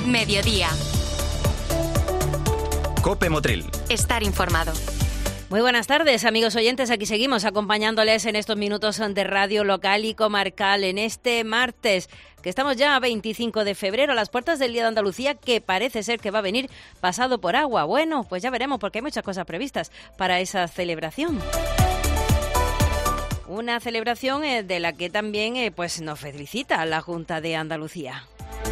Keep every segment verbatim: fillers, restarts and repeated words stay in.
mediodía. COPE Motril. Estar informado. Muy buenas tardes, amigos oyentes. Aquí seguimos acompañándoles en estos minutos de radio local y comarcal en este martes, que estamos ya a veinticinco de febrero, a las puertas del Día de Andalucía, que parece ser que va a venir pasado por agua. Bueno, pues ya veremos, porque hay muchas cosas previstas para esa celebración. Una celebración eh, de la que también eh, pues nos felicita la Junta de Andalucía.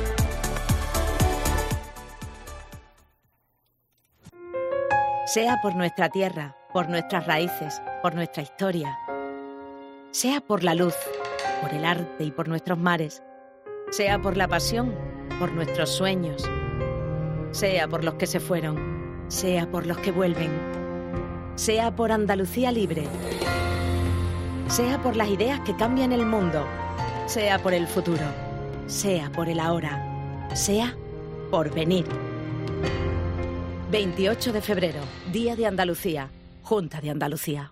Sea por nuestra tierra, por nuestras raíces, por nuestra historia. Sea por la luz, por el arte y por nuestros mares. Sea por la pasión, por nuestros sueños. Sea por los que se fueron, sea por los que vuelven. Sea por Andalucía libre. Sea por las ideas que cambian el mundo. Sea por el futuro. Sea por el ahora. Sea por venir. veintiocho de febrero, Día de Andalucía, Junta de Andalucía.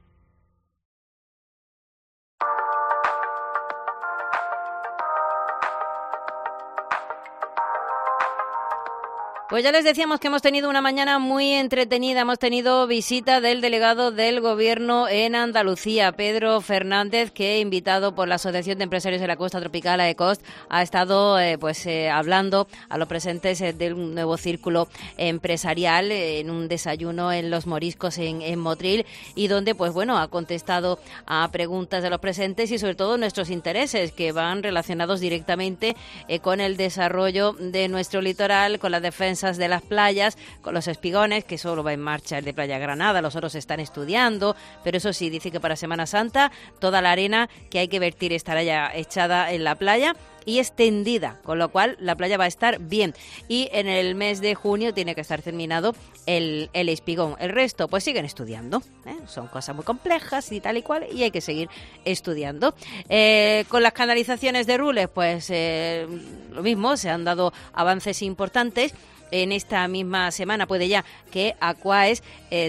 Pues ya les decíamos que hemos tenido una mañana muy entretenida. Hemos tenido visita del delegado del Gobierno en Andalucía, Pedro Fernández, que, invitado por la Asociación de Empresarios de la Costa Tropical, AECOST, ha estado eh, pues eh, hablando a los presentes eh, de un nuevo círculo empresarial eh, en un desayuno en Los Moriscos en, en Motril, y donde pues bueno ha contestado a preguntas de los presentes y sobre todo nuestros intereses, que van relacionados directamente eh, con el desarrollo de nuestro litoral, con la defensa de las playas, con los espigones, que solo va en marcha el de Playa Granada, los otros se están estudiando, pero eso sí, dice que para Semana Santa toda la arena que hay que vertir estará ya echada en la playa y extendida, con lo cual la playa va a estar bien. Y en el mes de junio tiene que estar terminado el, el espigón. El resto, pues siguen estudiando, ¿eh? Son cosas muy complejas y tal y cual, y hay que seguir estudiando. Eh, con las canalizaciones de Rules, pues eh, lo mismo, se han dado avances importantes. En esta misma semana puede ya que Aquaes eh,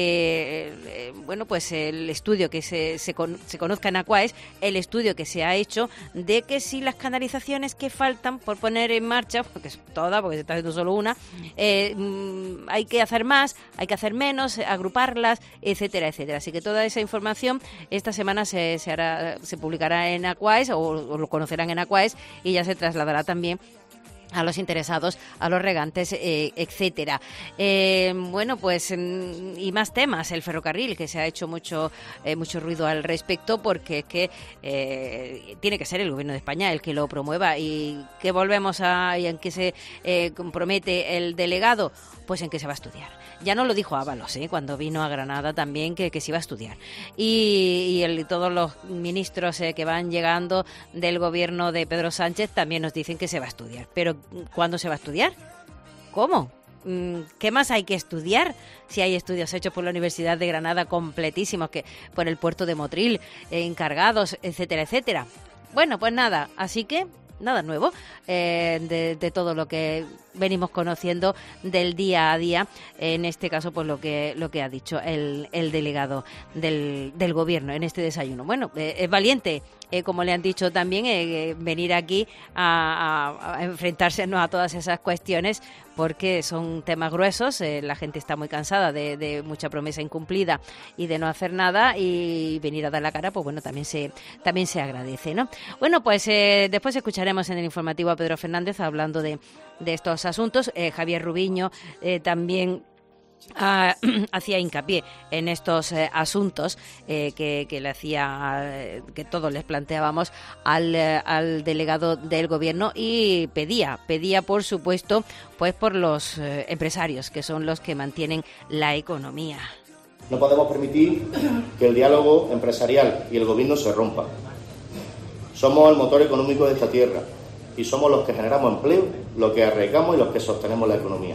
de eh, bueno pues el estudio que se, se, con, se conozca en Aquaes, el estudio que se ha hecho de que si las canalizaciones que faltan por poner en marcha, porque es toda, porque se está haciendo solo una, eh, mm, hay que hacer más, hay que hacer menos, agruparlas, etcétera, etcétera. Así que toda esa información esta semana se, se hará, se publicará en Aquaes, o, o lo conocerán en Aquaes, y ya se trasladará también a los interesados, a los regantes, eh, etcétera. Eh, bueno, pues y más temas, el ferrocarril, que se ha hecho mucho eh, mucho ruido al respecto, porque es que eh, tiene que ser el Gobierno de España el que lo promueva. Y que volvemos a, y en que se eh, compromete el delegado, pues en que se va a estudiar. Ya no lo dijo Ábalos, ¿eh? Cuando vino a Granada también, que, que se iba a estudiar. Y, y el, todos los ministros eh, que van llegando del gobierno de Pedro Sánchez también nos dicen que se va a estudiar. Pero ¿cuándo se va a estudiar? ¿Cómo? ¿Qué más hay que estudiar? Si hay estudios hechos por la Universidad de Granada completísimos, que por el puerto de Motril, eh, encargados, etcétera, etcétera. Bueno, pues nada, así que nada nuevo eh, de, de todo lo que venimos conociendo del día a día, en este caso pues lo que lo que ha dicho el, el delegado del, del gobierno en este desayuno. Bueno, eh, es valiente, eh, como le han dicho también, eh, venir aquí a, a, a enfrentarse ¿no? a todas esas cuestiones, porque son temas gruesos. Eh, la gente está muy cansada de, de mucha promesa incumplida y de no hacer nada, y venir a dar la cara, pues bueno, también se también se agradece, ¿no? Bueno, pues eh, después escucharemos en el informativo a Pedro Fernández hablando de, de estos asuntos. Eh, Javier Rubiño eh, también Ah, hacía hincapié en estos eh, asuntos eh, que, que le hacía eh, que todos les planteábamos al, eh, al delegado del gobierno, y pedía pedía por supuesto pues por los eh, empresarios, que son los que mantienen la economía. No podemos permitir que el diálogo empresarial y el gobierno se rompa. Somos el motor económico de esta tierra y somos los que generamos empleo, los que arriesgamos y los que sostenemos la economía.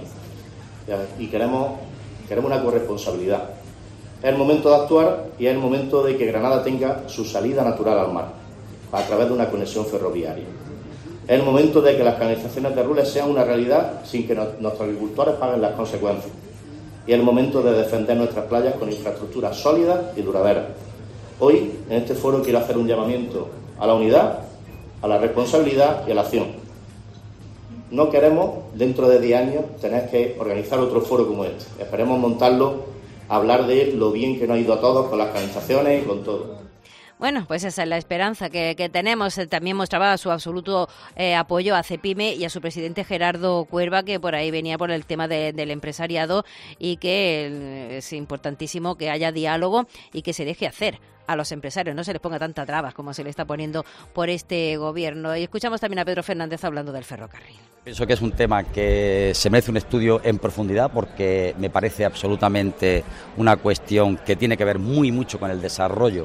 Y queremos, queremos una corresponsabilidad. Es el momento de actuar y es el momento de que Granada tenga su salida natural al mar, a través de una conexión ferroviaria. Es el momento de que las canalizaciones de Rules sean una realidad sin que no, nuestros agricultores paguen las consecuencias. Y es el momento de defender nuestras playas con infraestructuras sólidas y duraderas. Hoy, en este foro, quiero hacer un llamamiento a la unidad, a la responsabilidad y a la acción. no queremos, dentro de diez años, tener que organizar otro foro como este. Esperemos montarlo, hablar de lo bien que nos ha ido a todos, con las organizaciones y con todo. Bueno, pues esa es la esperanza que, que tenemos. También mostraba su absoluto eh, apoyo a CEPIME y a su presidente Gerardo Cuerva, que por ahí venía por el tema de, del empresariado y que eh, es importantísimo que haya diálogo y que se deje hacer a los empresarios, no se les ponga tantas trabas como se le está poniendo por este gobierno. Y escuchamos también a Pedro Fernández hablando del ferrocarril. Pienso que es un tema que se merece un estudio en profundidad porque me parece absolutamente una cuestión que tiene que ver muy mucho con el desarrollo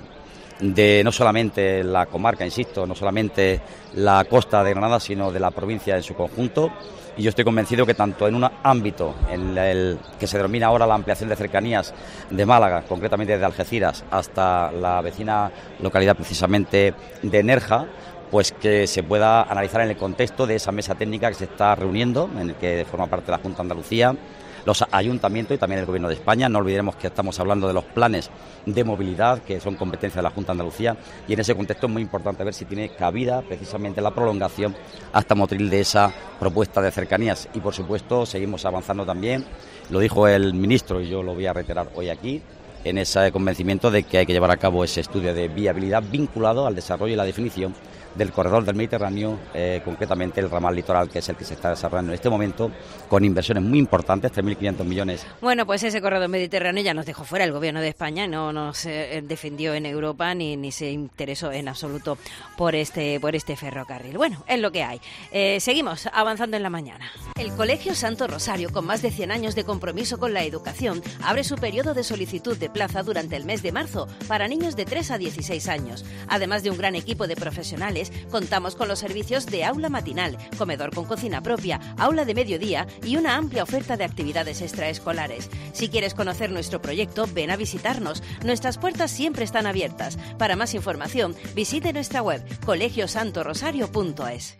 de no solamente la comarca, insisto, no solamente la costa de Granada, sino de la provincia en su conjunto. Y yo estoy convencido que tanto en un ámbito en el que se denomina ahora la ampliación de cercanías de Málaga, concretamente desde Algeciras hasta la vecina localidad precisamente de Nerja, pues que se pueda analizar en el contexto de esa mesa técnica que se está reuniendo, en el que forma parte la Junta de Andalucía, los ayuntamientos y también el Gobierno de España. No olvidemos que estamos hablando de los planes de movilidad, que son competencia de la Junta de Andalucía, y en ese contexto es muy importante ver si tiene cabida precisamente la prolongación hasta Motril de esa propuesta de cercanías. Y por supuesto seguimos avanzando también, lo dijo el ministro y yo lo voy a reiterar hoy aquí, en ese convencimiento de que hay que llevar a cabo ese estudio de viabilidad vinculado al desarrollo y la definición del corredor del Mediterráneo, eh, concretamente el ramal litoral, que es el que se está desarrollando en este momento, con inversiones muy importantes, tres mil quinientos millones. Bueno, pues ese corredor mediterráneo ya nos dejó fuera el Gobierno de España, no nos eh, defendió en Europa ni, ni se interesó en absoluto por este, por este ferrocarril. Bueno, es lo que hay. Eh, seguimos avanzando en la mañana. El Colegio Santo Rosario, con más de cien años de compromiso con la educación, abre su periodo de solicitud de plaza durante el mes de marzo para niños de tres a dieciséis años. Además de un gran equipo de profesionales, contamos con los servicios de aula matinal, comedor con cocina propia, aula de mediodía y una amplia oferta de actividades extraescolares. Si quieres conocer nuestro proyecto, ven a visitarnos. Nuestras puertas siempre están abiertas. Para más información, visite nuestra web colegio santo rosario punto es.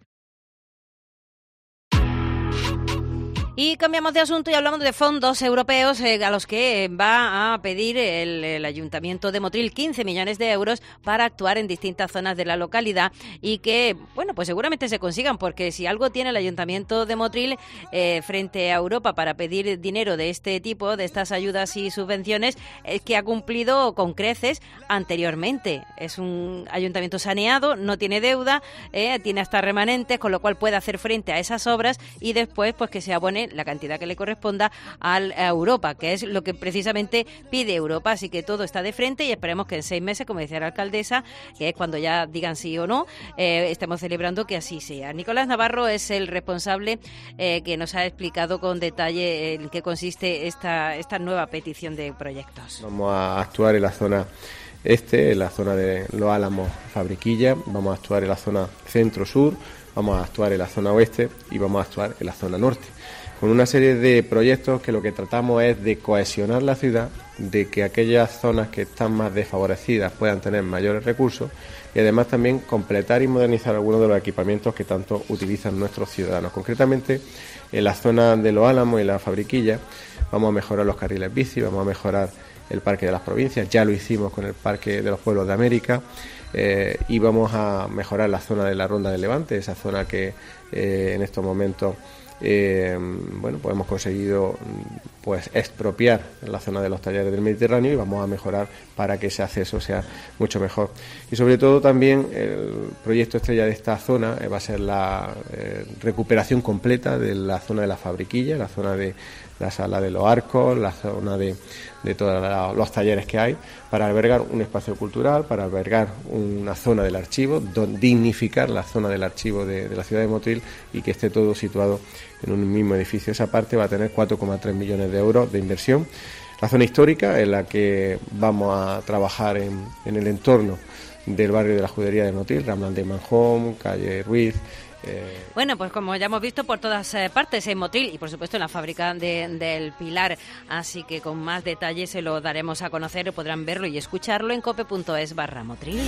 Y cambiamos de asunto y hablamos de fondos europeos eh, a los que va a pedir el, el Ayuntamiento de Motril quince millones de euros para actuar en distintas zonas de la localidad y que, bueno, pues seguramente se consigan, porque si algo tiene el Ayuntamiento de Motril eh, frente a Europa para pedir dinero de este tipo, de estas ayudas y subvenciones, es que ha cumplido con creces anteriormente. Es un ayuntamiento saneado, no tiene deuda, eh, tiene hasta remanentes, con lo cual puede hacer frente a esas obras y después pues que se abone la cantidad que le corresponda a Europa, que es lo que precisamente pide Europa. Así que todo está de frente y esperemos que en seis meses, como decía la alcaldesa, que es cuando ya digan sí o no, eh, estemos celebrando que así sea. Nicolás Navarro es el responsable eh, que nos ha explicado con detalle en qué consiste esta, esta nueva petición de proyectos. Vamos a actuar en la zona este, en la zona de Los Álamos, Fabriquilla, vamos a actuar en la zona centro-sur, vamos a actuar en la zona oeste y vamos a actuar en la zona norte, con una serie de proyectos que lo que tratamos es de cohesionar la ciudad, de que aquellas zonas que están más desfavorecidas puedan tener mayores recursos y además también completar y modernizar algunos de los equipamientos que tanto utilizan nuestros ciudadanos. Concretamente, en la zona de Los Álamos y la Fabriquilla vamos a mejorar los carriles bici, vamos a mejorar el Parque de las Provincias, ya lo hicimos con el Parque de los Pueblos de América, eh, y vamos a mejorar la zona de la Ronda del Levante, esa zona que eh, en estos momentos Eh, bueno, pues hemos conseguido pues expropiar la zona de los talleres del Mediterráneo y vamos a mejorar para que ese acceso sea mucho mejor. Y sobre todo también el proyecto estrella de esta zona eh, va a ser la eh, recuperación completa de la zona de la Fabriquilla, la zona de la Sala de los Arcos, la zona de, de todos los talleres que hay, para albergar un espacio cultural, para albergar una zona del archivo, don, dignificar la zona del archivo de, de la ciudad de Motril y que esté todo situado en un mismo edificio. Esa parte va a tener cuatro coma tres millones de euros de inversión. La zona histórica, en la que vamos a trabajar en, en el entorno del barrio de la Judería de Motril, Ramblán de Manjón, calle Ruiz. Eh... Bueno, pues como ya hemos visto por todas eh, partes en Motril y por supuesto en la fábrica de, del Pilar, así que con más detalles se lo daremos a conocer, podrán verlo y escucharlo en cope punto es barra Motril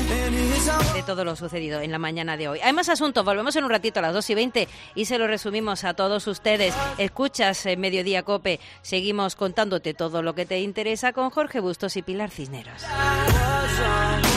de todo lo sucedido en la mañana de hoy. Hay más asuntos, volvemos en un ratito a las dos y veinte y se lo resumimos a todos ustedes. Escuchas eh, Mediodía Cope, seguimos contándote todo lo que te interesa con Jorge Bustos y Pilar Cisneros.